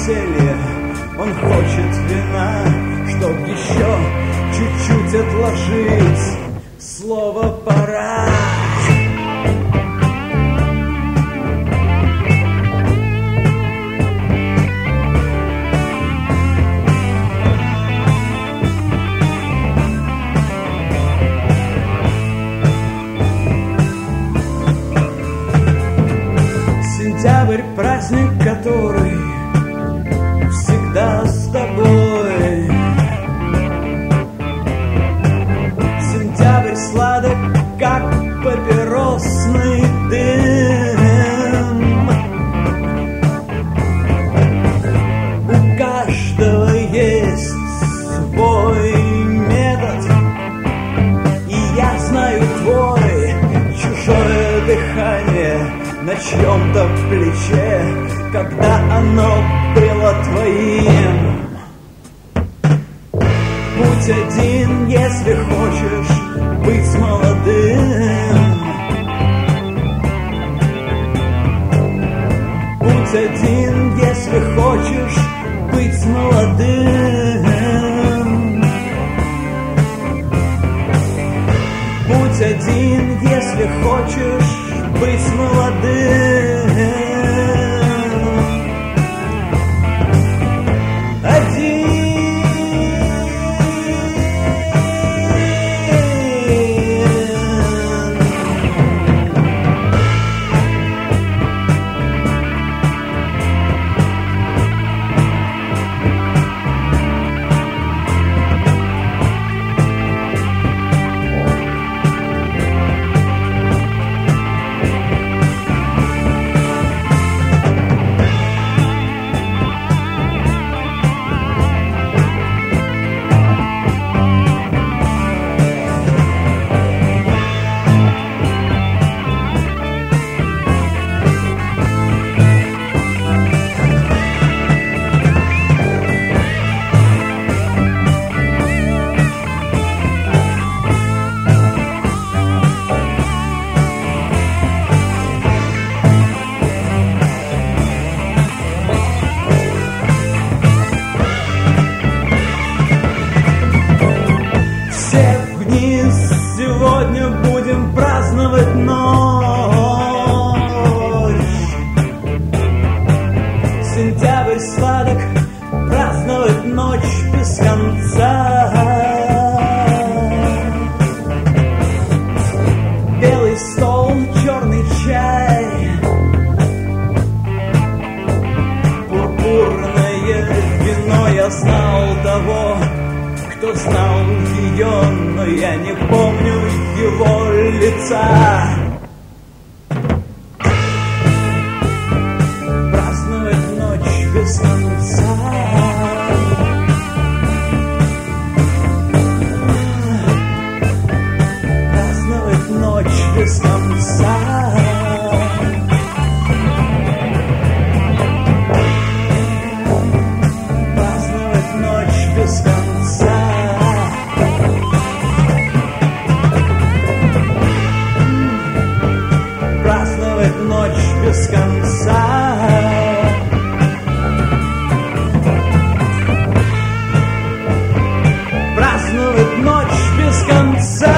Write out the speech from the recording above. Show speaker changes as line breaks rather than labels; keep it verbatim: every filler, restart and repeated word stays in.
веселье, он хочет вина, чтоб еще чуть-чуть отложить слово «пора». Сентябрь — праздник, который всегда с тобой. Сентябрь сладок, как папиросный дым. У каждого есть свой метод, и я знаю твой. Чужое дыхание на чьем-то плече, когда оно было твоим. Будь один, если хочешь быть молодым. Будь один, если хочешь быть молодым. Будь один, если хочешь быть молодым. Один. Сегодня будем праздновать ночь. Сентябрь сладок, праздновать ночь без конца. Белый стол, черный чай, пурпурное вино. Я знал того, кто знал ее, но я не помню его лица. Праздновать ночь без конца. Праздновать ночь без конца. Праздновать ночь без конца. Праздновать ночь без конца. Праздновать ночь без конца.